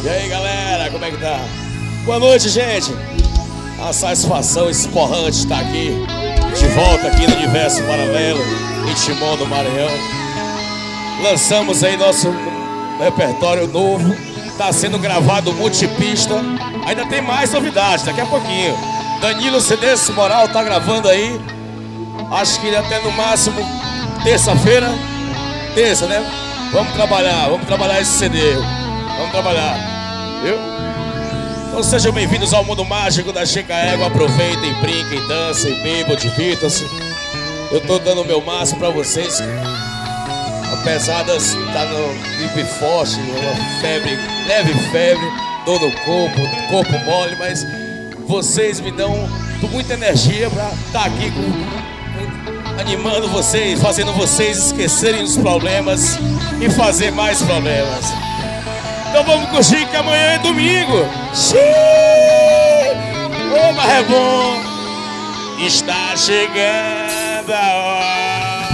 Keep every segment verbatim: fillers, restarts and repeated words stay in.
E aí, galera, como é que tá? Boa noite, gente. A satisfação esporrante estar aqui, de volta aqui no Universo Paralelo, em Timon do Maranhão. Lançamos aí nosso repertório novo. Tá sendo gravado multipista. Ainda tem mais novidades, daqui a pouquinho. Danilo Cedêncio Moral tá gravando aí. Acho que até no máximo terça-feira. Terça, né? Vamos trabalhar, vamos trabalhar esse C D. Vamos trabalhar, viu? Então sejam bem-vindos ao mundo mágico da Chica Égua. Aproveitem, brinquem, dancem, bebam, divirtam-se. Eu tô dando o meu máximo pra vocês. Apesar de estar no gripe forte, uma febre, leve febre, dor no corpo, corpo mole, mas vocês me dão muita energia pra estar aqui com, animando vocês, fazendo vocês esquecerem os problemas e fazer mais problemas. Então vamos curtir que amanhã é domingo. Xiii! Ô, mas é bom. Está chegando a hora.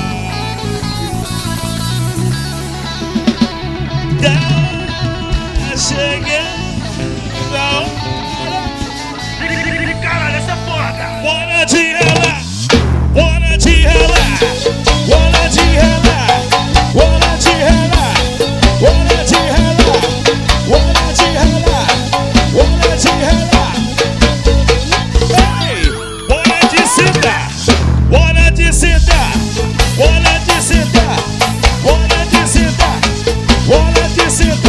Está chegando a hora. Caralho, essa porra, cara. Bora de ralar. Bora de ralar. Bora de ralar. Bora de ralar. Bora de ralar. Bora de ralar, bora de ralar. Ei, bora de sentar, bora de sentar, bora de sentar, bora de sentar, bora de sentar.